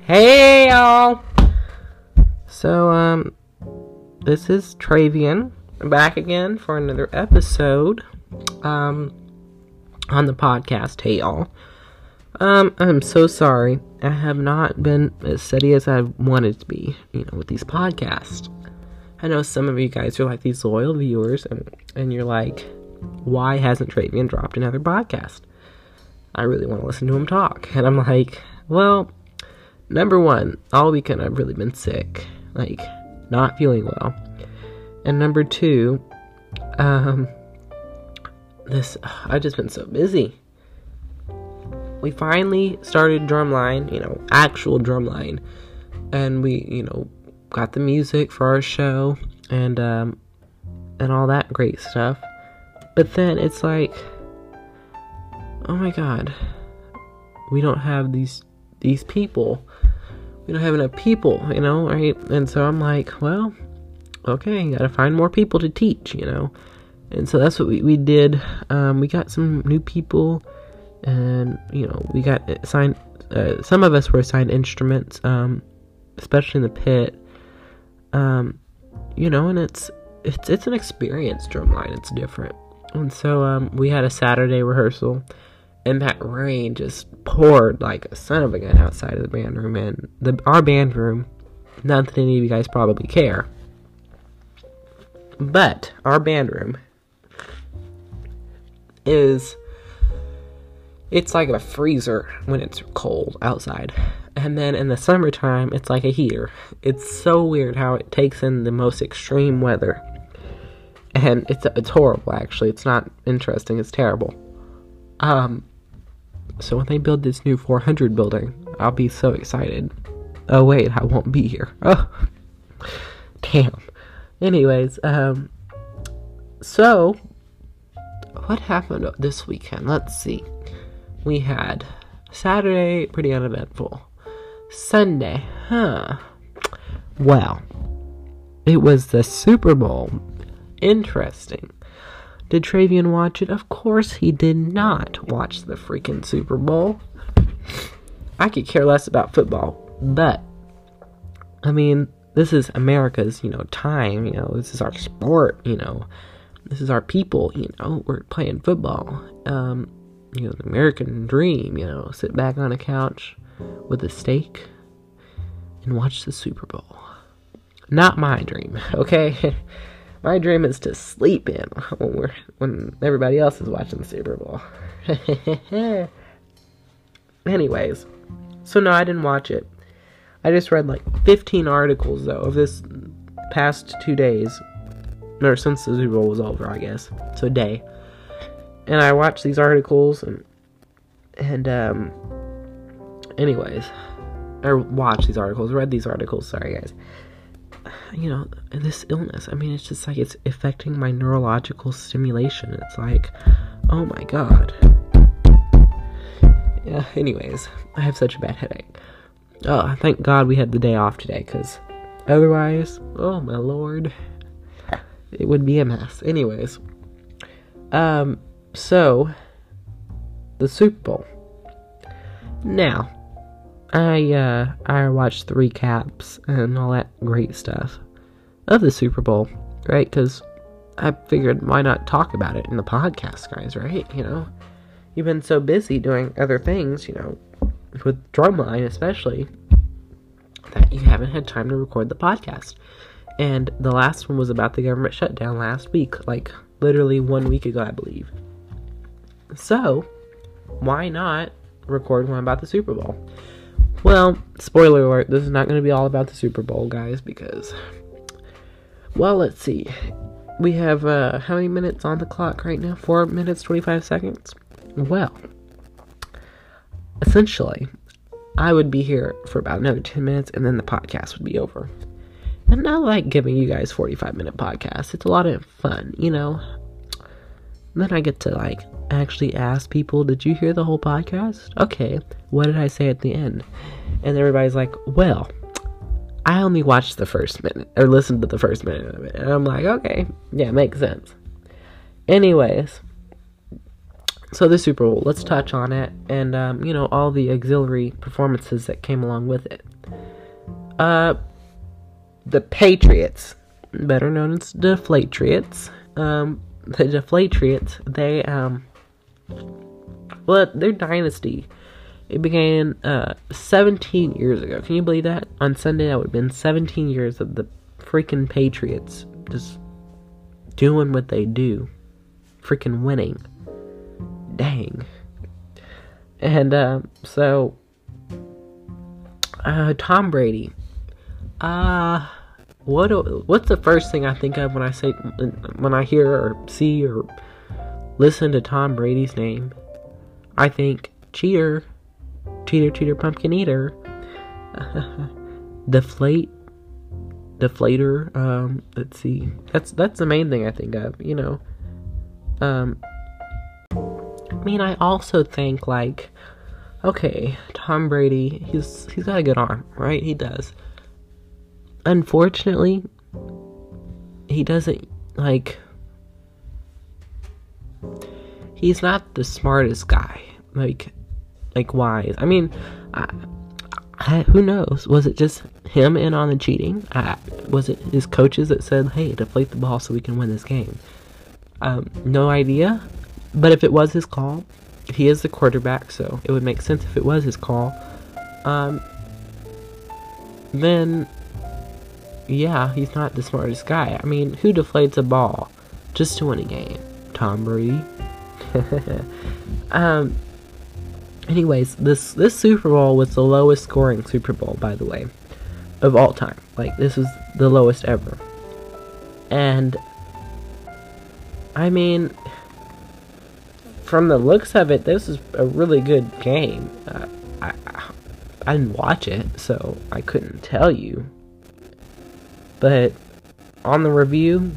Hey y'all! So, this is Travian, back again for another episode, on the podcast. Hey y'all. I'm so sorry. I have not been as steady as I wanted to be, with these podcasts. I know some of you guys are like these loyal viewers, and you're like, why hasn't Travian dropped another podcast? I really want to listen to him talk. And I'm like, well, number one, all weekend I've really been sick, not feeling well. And number two, I've just been so busy. We finally started Drumline, actual Drumline, and we, got the music for our show, and all that great stuff. But then it's like, oh my god, we don't have these people. We don't have enough people, right? And so I'm like, well, okay, gotta find more people to teach, And so that's what we did. We got some new people, and, we got assigned, some of us were assigned instruments, especially in the pit. And it's an experience, Drumline. It's different. And so, we had a Saturday rehearsal, and that rain just poured like a son of a gun outside of the band room. And our band room, not that any of you guys probably care, but our band room it's like a freezer when it's cold outside. And then in the summertime, it's like a heater. It's so weird how it takes in the most extreme weather. And it's horrible, actually. It's not interesting. It's terrible. So when they build this new 400 building, I'll be so excited. Oh, wait, I won't be here. Oh, damn. Anyways, so what happened this weekend? Let's see. We had Saturday, pretty uneventful. Sunday, well, it was the Super Bowl. Interesting. Did Travian watch it? Of course he did not watch the freaking Super Bowl. I could care less about football, but, this is America's, time, this is our sport, this is our people, we're playing football, the American dream, sit back on a couch with a steak and watch the Super Bowl. Not my dream, okay? My dream is to sleep in when everybody else is watching the Super Bowl. Anyways, so no, I didn't watch it. I just read 15 articles though of this past 2 days, or since the Super Bowl was over, I guess. So a day, and I watched these articles and anyways, I watched these articles, read these articles. Sorry, guys. This illness, it's just it's affecting my neurological stimulation. It's like, oh my god. Yeah, anyways, I have such a bad headache. Oh, thank God we had the day off today, because otherwise, oh my lord, it would be a mess. Anyways, so, the Super Bowl. Now, I watched the recaps and all that great stuff of the Super Bowl, right? Because I figured, why not talk about it in the podcast, guys, right? You've been so busy doing other things, with Drumline especially, that you haven't had time to record the podcast. And the last one was about the government shutdown last week, literally 1 week ago, I believe. So, why not record one about the Super Bowl? Well, spoiler alert, this is not going to be all about the Super Bowl, guys, because, well, let's see. We have, how many minutes on the clock right now? 4 minutes, 25 seconds? Well, essentially, I would be here for about another 10 minutes, and then the podcast would be over. And I like giving you guys 45-minute podcasts. It's a lot of fun, Then I get to, actually ask people, did you hear the whole podcast? Okay, what did I say at the end? And everybody's like, well, I only watched the first minute, or listened to the first minute of it. And I'm like, okay, yeah, makes sense. Anyways, so the Super Bowl, let's touch on it, and, all the auxiliary performances that came along with it. The Patriots, better known as the Deflatriots. The Deflatriots, their dynasty, it began 17 years ago. Can you believe that? On Sunday, that would have been 17 years of the freaking Patriots just doing what they do. Freaking winning. Dang. And, Tom Brady. What's the first thing I think of when I hear or see or listen to Tom Brady's name? I think cheater, pumpkin eater, deflator. Let's see. That's the main thing I think of. I mean, I also think like, okay, Tom Brady, he's got a good arm, right? He does. Unfortunately, he doesn't, he's not the smartest guy, like wise. I mean, who knows? Was it just him in on the cheating? Was it his coaches that said, hey, deflate the ball so we can win this game? No idea. But if it was his call, he is the quarterback, so it would make sense if it was his call. Then, yeah, he's not the smartest guy. I mean, who deflates a ball just to win a game? Tom Brady. Anyways, this Super Bowl was the lowest scoring Super Bowl, by the way, of all time. This is the lowest ever. And, I mean, from the looks of it, this is a really good game. I didn't watch it, so I couldn't tell you. But on the review,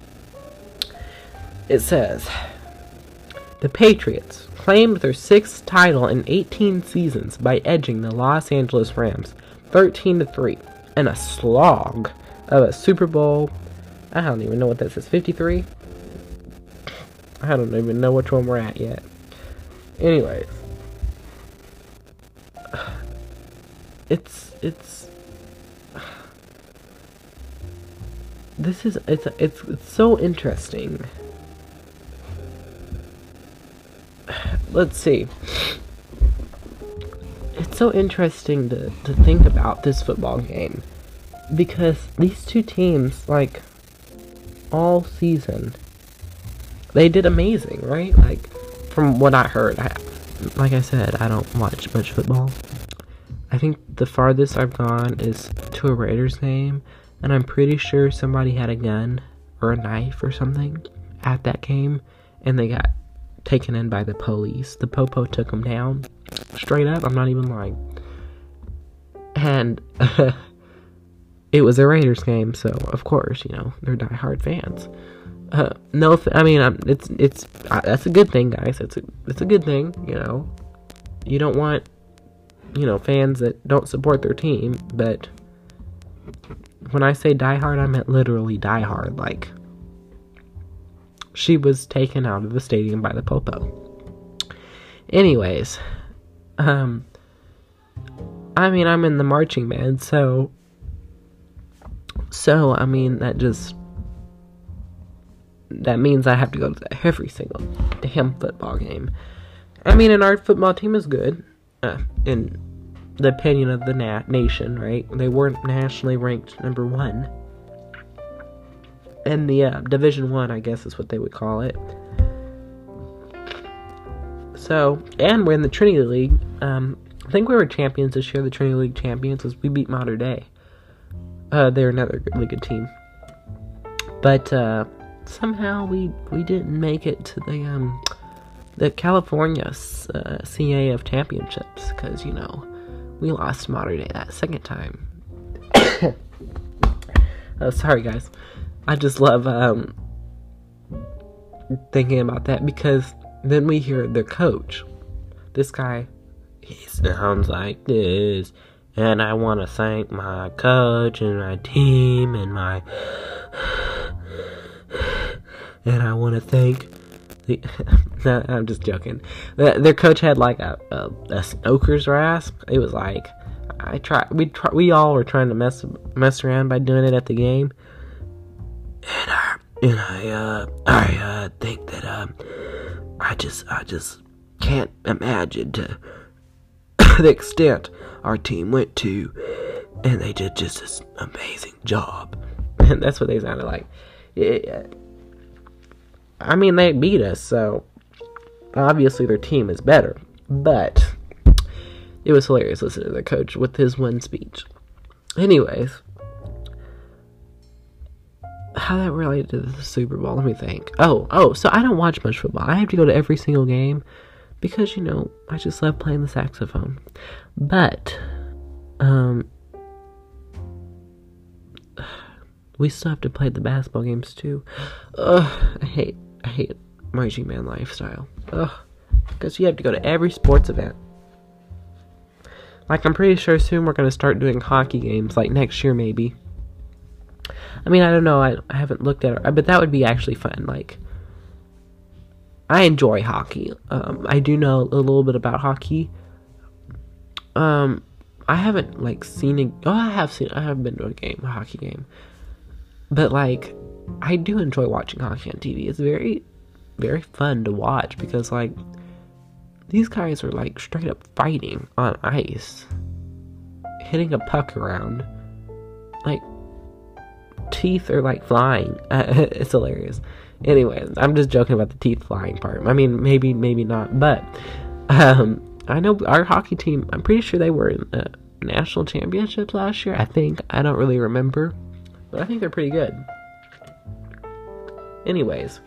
it says, the Patriots claimed their 6th title in 18 seasons by edging the Los Angeles Rams 13-3 in a slog of a Super Bowl. I don't even know what that says. 53? I don't even know which one we're at yet. Anyways, it's so interesting. Let's see. It's so interesting to think about this football game, because these two teams, all season, they did amazing, right? From what I heard, like I said, I don't watch much football. I think the farthest I've gone is to a Raiders game, and I'm pretty sure somebody had a gun or a knife or something at that game, and they got taken in by the police. The popo took them down, straight up. I'm not even lying. And it was a Raiders game, so of course, they're diehard fans. No, I mean, it's that's a good thing, guys. It's a good thing. You don't want fans that don't support their team. But when I say diehard, I meant literally diehard. She was taken out of the stadium by the popo. Anyways, I mean, I'm in the marching band, so I mean, that means I have to go to every single damn football game. I mean, and our football team is good, in the opinion of the nation, right? They weren't nationally ranked number 1. In the Division 1, I guess is what they would call it. So, and we're in the Trinity League. I think we were champions this year. The Trinity League champions, we beat Mater Dei. They're another really good team. But somehow we didn't make it to the California CAF championships, because we lost Mater Dei that second time. Sorry guys. I just love thinking about that, because then we hear their coach. This guy, he sounds like this, and I want to thank my coach and my team and I want to thank no, I'm just joking. Their coach had a smoker's rasp. It was we all were trying to mess around by doing it at the game. And I think that I just can't imagine to the extent our team went to, and they did just this amazing job. And that's what they sounded like. I mean, they beat us, so obviously their team is better. But it was hilarious listening to the coach with his one speech. Anyways, how that related to the Super Bowl, let me think. Oh, so I don't watch much football. I have to go to every single game because, I just love playing the saxophone. But, we still have to play the basketball games too. I hate marching band lifestyle. Because you have to go to every sports event. Like, I'm pretty sure soon we're going to start doing hockey games, like next year maybe. I mean, I don't know, I haven't looked at it, but that would be actually fun. Like, I enjoy hockey. I do know a little bit about hockey. I haven't, seen I have been to a hockey game. But, I do enjoy watching hockey on TV. It's very, very fun to watch because, these guys are, straight up fighting on ice. Hitting a puck around. Teeth are, flying. It's hilarious. Anyways, I'm just joking about the teeth flying part. I mean, maybe not. But, I know our hockey team, I'm pretty sure they were in the national championships last year. I think. I don't really remember. But I think they're pretty good. Anyways.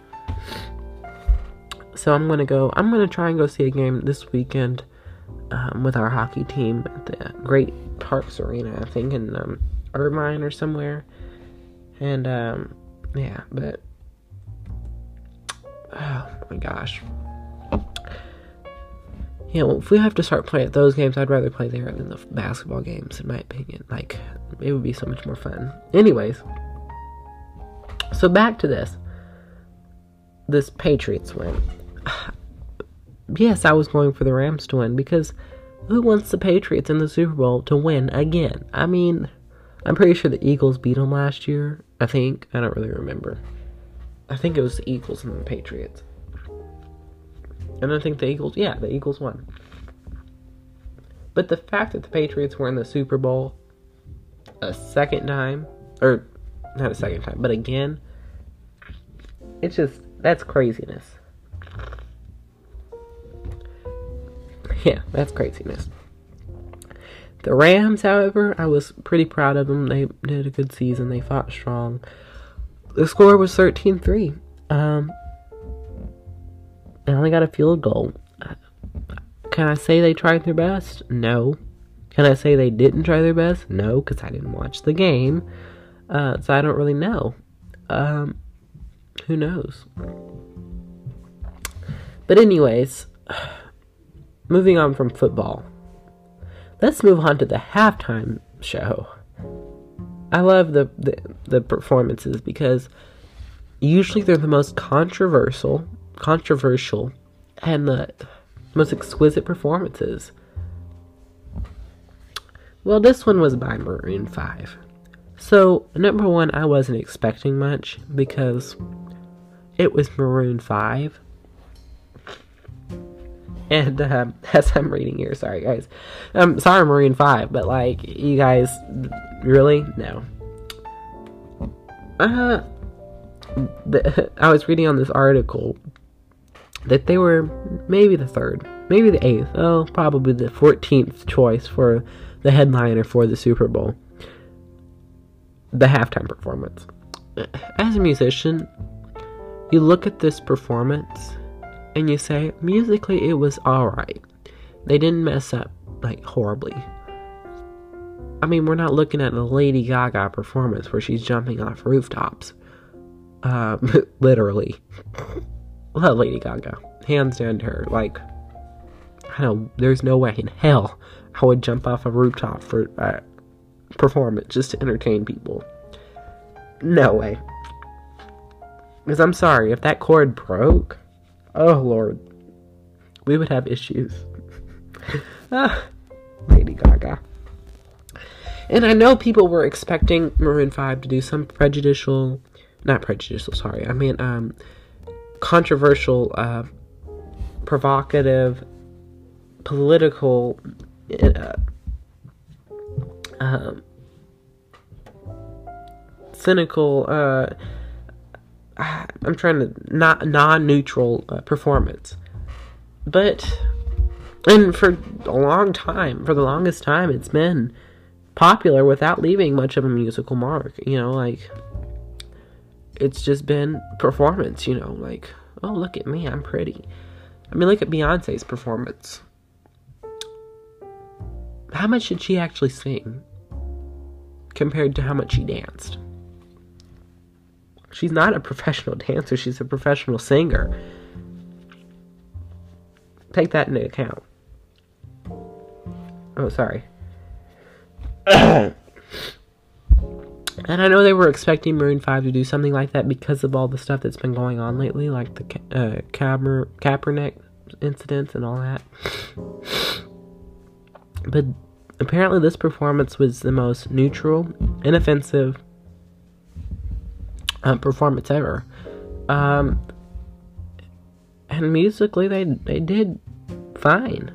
So I'm gonna try and go see a game this weekend with our hockey team at the Great Parks Arena, I think, in Irvine or somewhere. And, yeah, but, oh my gosh. Yeah, well, if we have to start playing at those games, I'd rather play there than the basketball games, in my opinion. It would be so much more fun. Anyways, so back to this Patriots win. Yes, I was going for the Rams to win, because who wants the Patriots in the Super Bowl to win again? I mean, I'm pretty sure the Eagles beat them last year, I think. I don't really remember. I think it was the Eagles and the Patriots. And I think the Eagles won. But the fact that the Patriots were in the Super Bowl a second time, or not a second time, but again, that's craziness. Yeah, that's craziness. The Rams, however, I was pretty proud of them. They did a good season. They fought strong. The score was 13-3. They only got a field goal. Can I say they tried their best? No. Can I say they didn't try their best? No, because I didn't watch the game. So I don't really know. Who knows? But anyways, moving on from football. Let's move on to the halftime show. I love the performances because usually they're the most controversial, and the most exquisite performances. Well, this one was by Maroon 5. So, number one, I wasn't expecting much because it was Maroon 5. And, as I'm reading here, sorry guys. Sorry Maroon 5, but you guys, really? No. I was reading on this article that they were maybe the 3rd, maybe the 8th, probably the 14th choice for the headliner for the Super Bowl. The halftime performance. As a musician, you look at this performance and you say, musically it was alright. They didn't mess up, horribly. I mean, we're not looking at a Lady Gaga performance where she's jumping off rooftops. Literally. Love Lady Gaga. Hands down to her. There's no way in hell I would jump off a rooftop for a performance just to entertain people. No way. Because I'm sorry, if that cord broke, oh Lord, we would have issues. Lady Gaga. And I know people were expecting Maroon 5 to do some controversial, provocative, political, cynical, I'm trying to, non-neutral performance. But, and for the longest time, it's been popular without leaving much of a musical mark, like, it's just been performance, like, oh, look at me, I'm pretty. I mean, look at Beyonce's performance. How much did she actually sing compared to how much she danced? She's not a professional dancer, she's a professional singer. Take that into account. Oh, sorry. And I know they were expecting Maroon 5 to do something like that because of all the stuff that's been going on lately, like the Kaepernick incidents and all that. But apparently this performance was the most neutral, inoffensive performance ever. And musically, they did fine.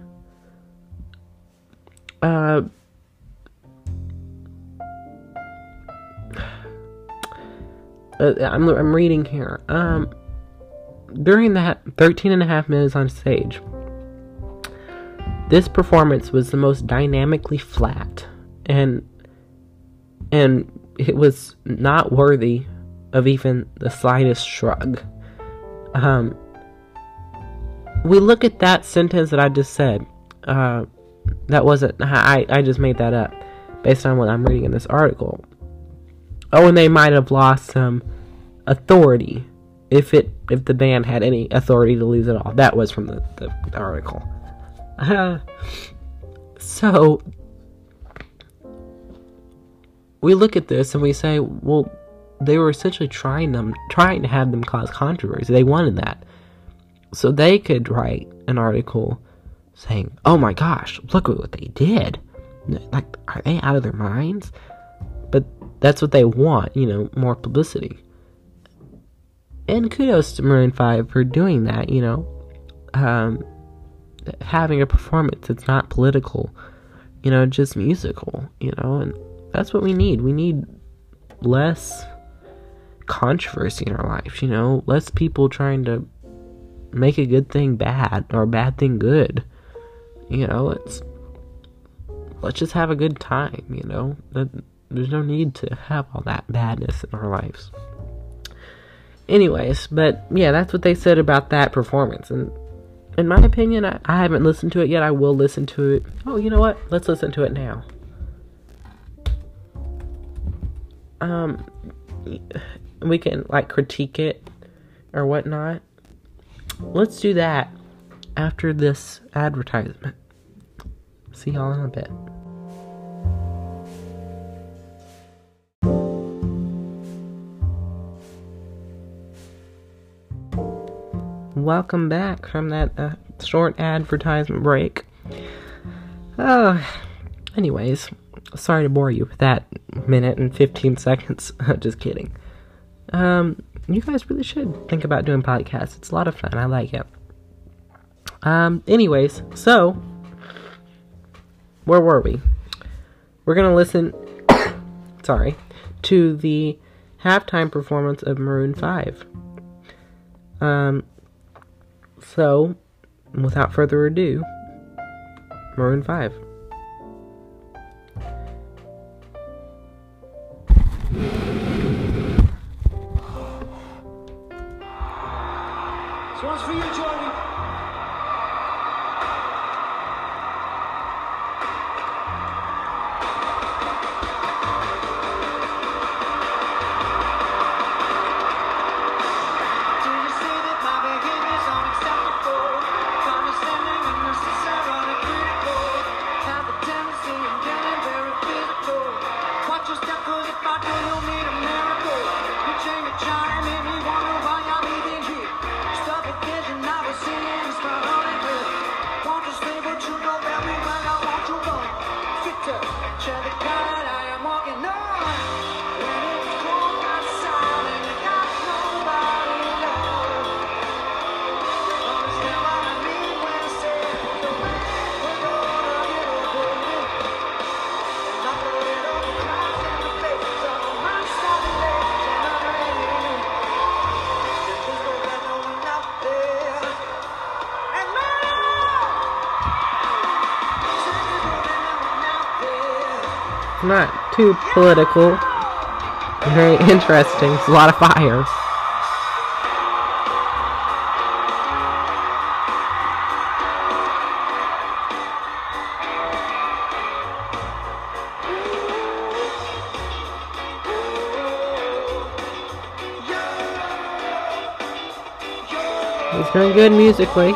I'm reading here. During that 13 and a half minutes on stage, this performance was the most dynamically flat, and it was not worthy of even the slightest shrug. We look at that sentence that I just said. That wasn't, I just made that up based on what I'm reading in this article. Oh, and they might have lost some authority if the band had any authority to lose it all. That was from the article. So we look at this and we say, well, they were essentially trying to have them cause controversy. They wanted that, so they could write an article saying, "Oh my gosh, look at what they did! Like, are they out of their minds?" But that's what they want, more publicity. And kudos to Maroon 5 for doing that, having a performance that's not political, just musical, and that's what we need. We need less controversy in our life, less people trying to make a good thing bad or a bad thing good. Let's just have a good time, There's no need to have all that badness in our lives. Anyways, but yeah, that's what they said about that performance. And in my opinion, I haven't listened to it yet. I will listen to it. Oh, you know what? Let's listen to it now. We can, critique it or whatnot. Let's do that after this advertisement. See y'all in a bit. Welcome back from that short advertisement break. Anyways, sorry to bore you with that minute and 15 seconds. Just kidding. You guys really should think about doing podcasts. It's a lot of fun. I like it. Anyways, so where were we? We're gonna listen to the halftime performance of Maroon 5. So, without further ado, Maroon 5. This one's for you, Johnny. It's not too political. Very interesting. It's a lot of fire. He's doing good musically.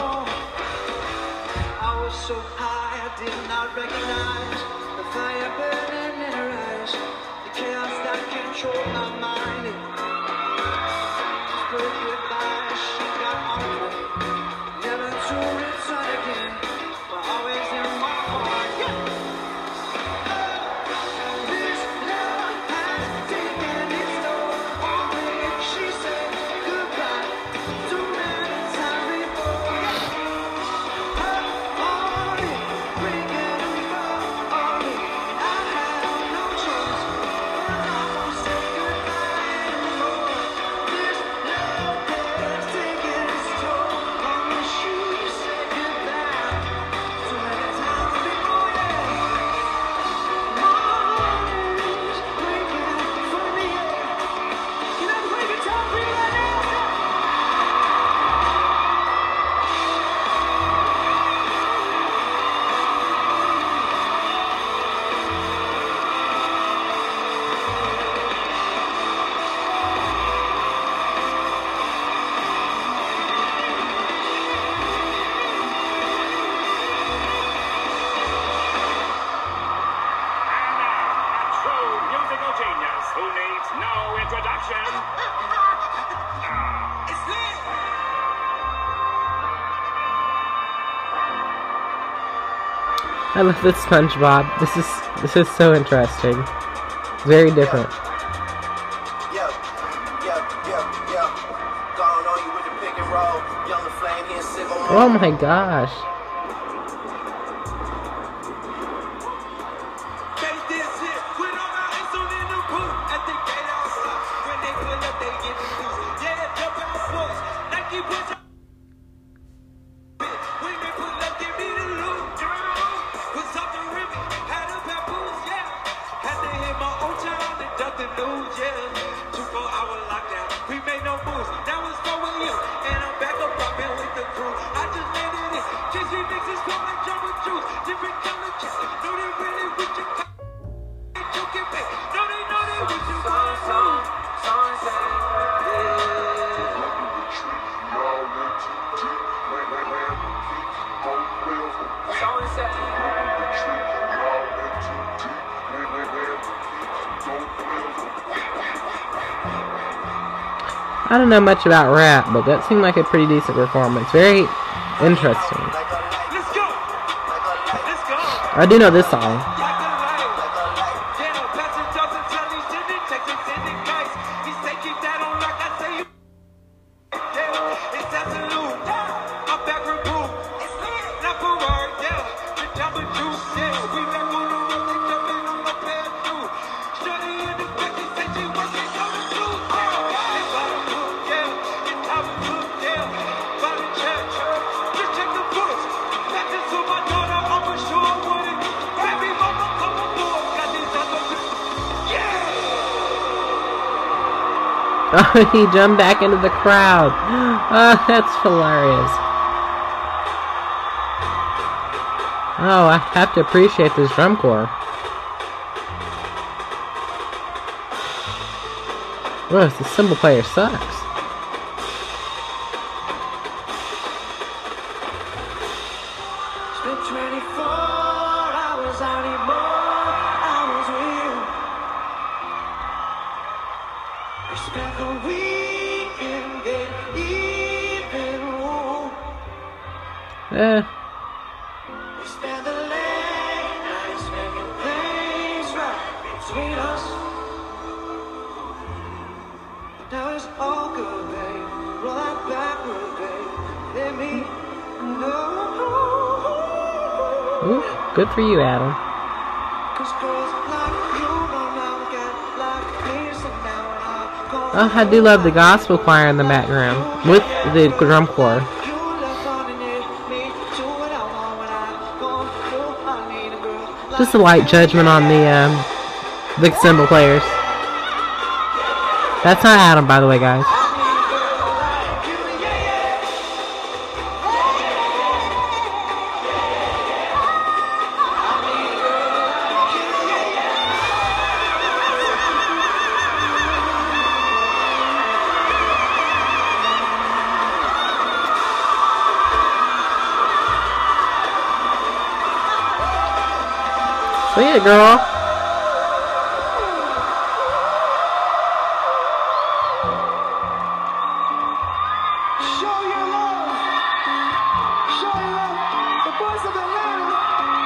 I love this SpongeBob. This is so interesting. It's very different. Oh my gosh. I don't know much about rap, but that seemed like a pretty decent performance. Very interesting. I do know this song. Oh, he jumped back into the crowd. Oh, that's hilarious. Oh, I have to appreciate this drum corps. Whoa, the cymbal player sucks. Ooh, good for you, Adam. Oh, I do love the gospel choir in the background with the drum corps. Just a light judgment on the Big cymbal players. That's not Adam, by the way, guys. So yeah, girl. Show your love. Show your love. The voice of Atlanta.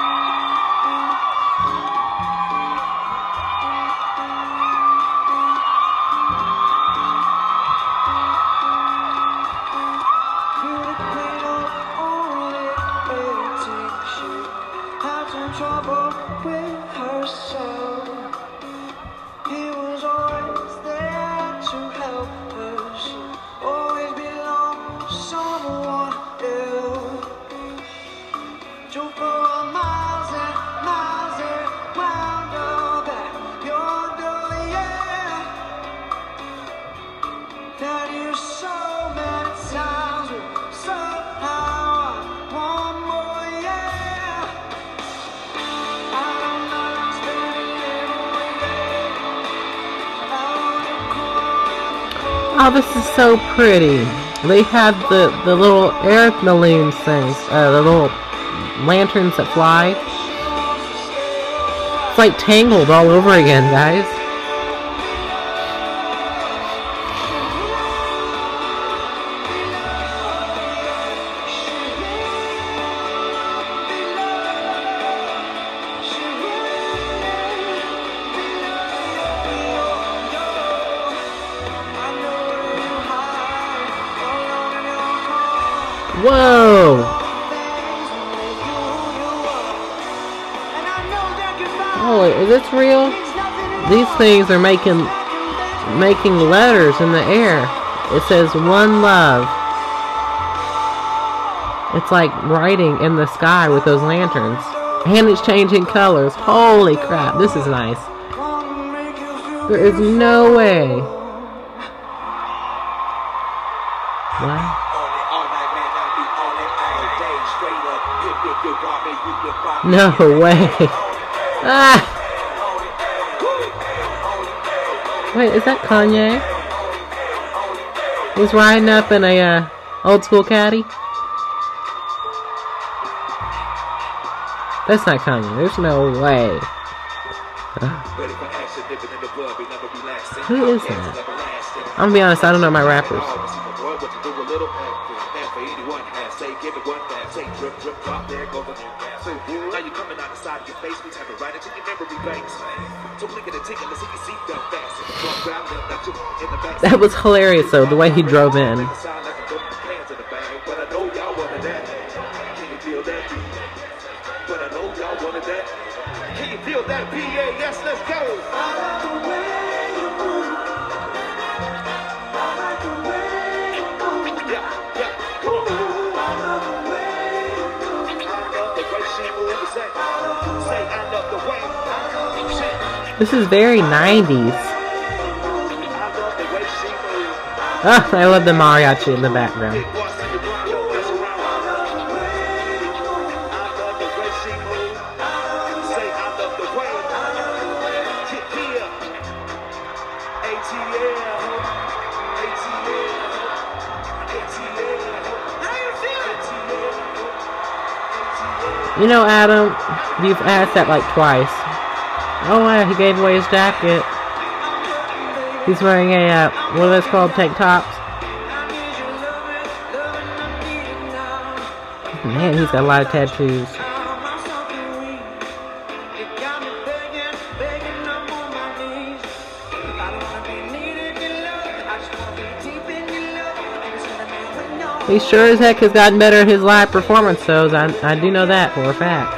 You're the queen of only 18. She had some trouble with herself. He was always there to help her. She always belonged to someone else. Drove for miles and miles and wound up at your door, yeah. That you so many times, but somehow I want more, yeah. I don't know, I'm spending every day. Oh, this is so pretty. They have the little air balloons things, the little lanterns that fly. It's like Tangled all over again, guys. Whoa! Oh, is this real? These things are making letters in the air. It says "One Love." It's like writing in the sky with those lanterns. And it's changing colors. Holy crap, this is nice. There is no way. What? No way. Ah! Wait, is that Kanye? He's riding up in a old school caddy? That's not Kanye. There's no way. Who is that? I'm gonna be honest, I don't know my rappers. That was hilarious though, the way he drove in. Can you feel that PA? Yes, let's go. This is very 90s. Oh, I love the mariachi in the background. You know, Adam, you've asked that like twice. Oh yeah, he gave away his jacket. He's wearing a, what are those called, tank tops? Man, he's got a lot of tattoos. He sure as heck has gotten better at his live performance shows. I do know that for a fact.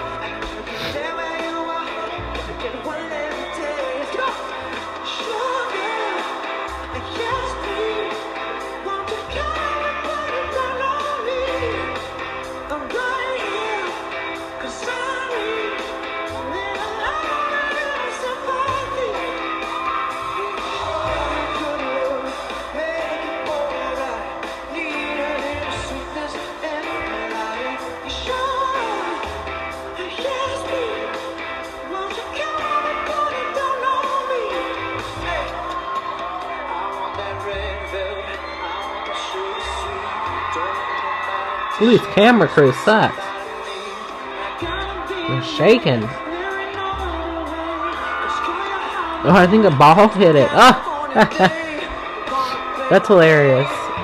Ooh, this camera crew sucks. They're shaking. Oh, I think a ball hit it. Oh! That's hilarious.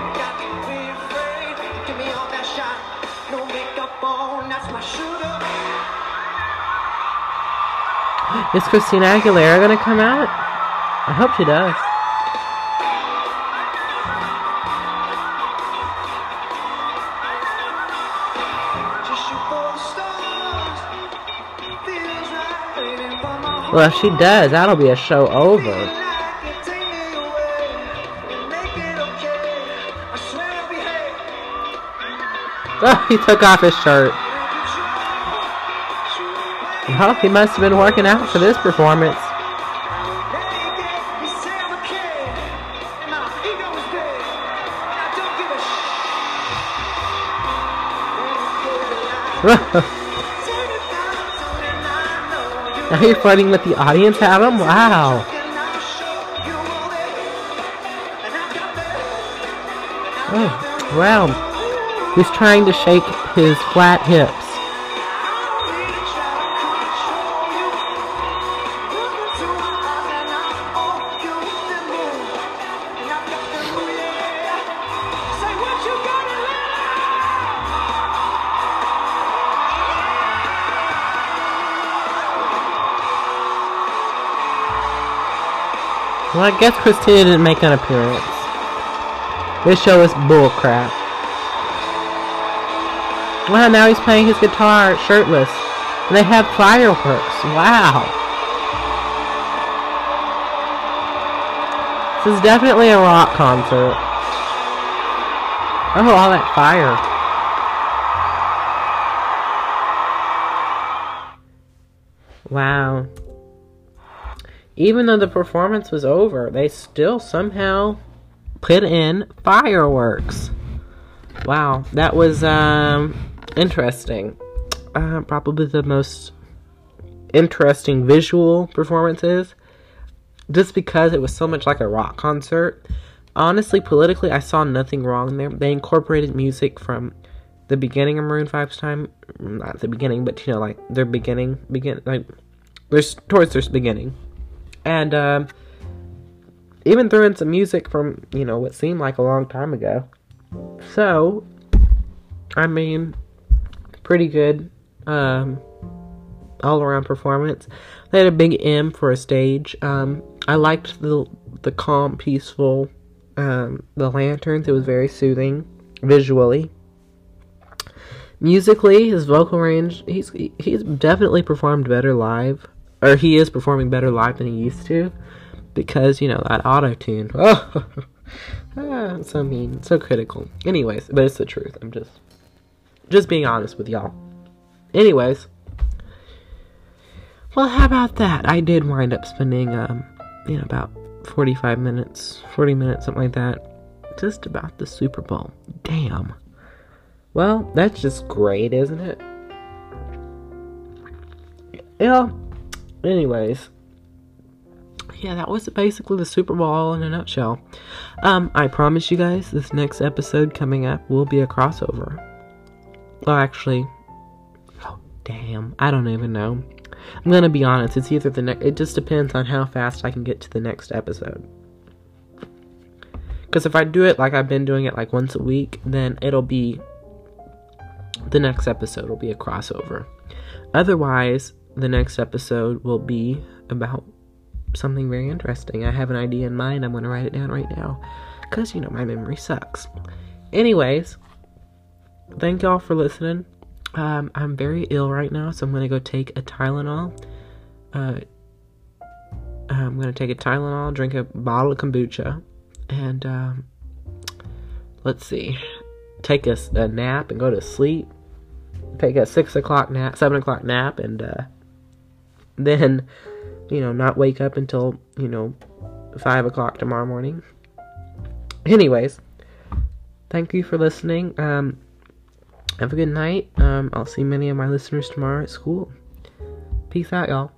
Is Christina Aguilera gonna come out? I hope she does. Well, if she does, that'll be a show over. Oh, he took off his shirt. Well, he must have been working out for this performance. Now you're fighting with the audience, Adam? Wow. Oh, wow. He's trying to shake his flat hips. Well, I guess Christina didn't make an appearance. This show is bullcrap. Wow, now he's playing his guitar shirtless. And they have fireworks. Wow. This is definitely a rock concert. Oh, all that fire. Wow. Even though the performance was over, they still somehow put in fireworks. Wow, that was interesting. Probably the most interesting visual performances. Just because it was so much like a rock concert. Honestly, politically, I saw nothing wrong there. They incorporated music from the beginning of Maroon 5's time. Not the beginning, but you know, like their towards their beginning. And even threw in some music from, you know, what seemed like a long time ago. So, I mean, pretty good all-around performance. They had a big M for a stage. I liked the calm, peaceful, the lanterns. It was very soothing visually. Musically, his vocal range, he's definitely performed better live. Or he is performing better live than he used to. Because, you know, that auto-tune. Oh, so mean. So critical. Anyways, but it's the truth. I'm just being honest with y'all. Anyways. Well, how about that? I did wind up spending, you know, about 40 minutes, something like that. Just about the Super Bowl. Damn. Well, that's just great, isn't it? Yeah. Anyways, yeah, that was basically the Super Bowl in a nutshell. I promise you guys, this next episode coming up will be a crossover. Well, actually, oh, damn, I don't even know. I'm gonna be honest, it's either it just depends on how fast I can get to the next episode. Because if I do it like I've been doing it like once a week, then the next episode will be a crossover. Otherwise, the next episode will be about something very interesting. I have an idea in mind. I'm going to write it down right now. Because, you know, my memory sucks. Anyways, thank y'all for listening. I'm very ill right now, so I'm going to go take a Tylenol. I'm going to take a Tylenol, drink a bottle of kombucha, and, let's see, take a nap and go to sleep. Take a 7 o'clock nap, and, then, you know, not wake up until, you know, 5 o'clock tomorrow morning. Anyways, thank you for listening. Have a good night. I'll see many of my listeners tomorrow at school. Peace out, y'all.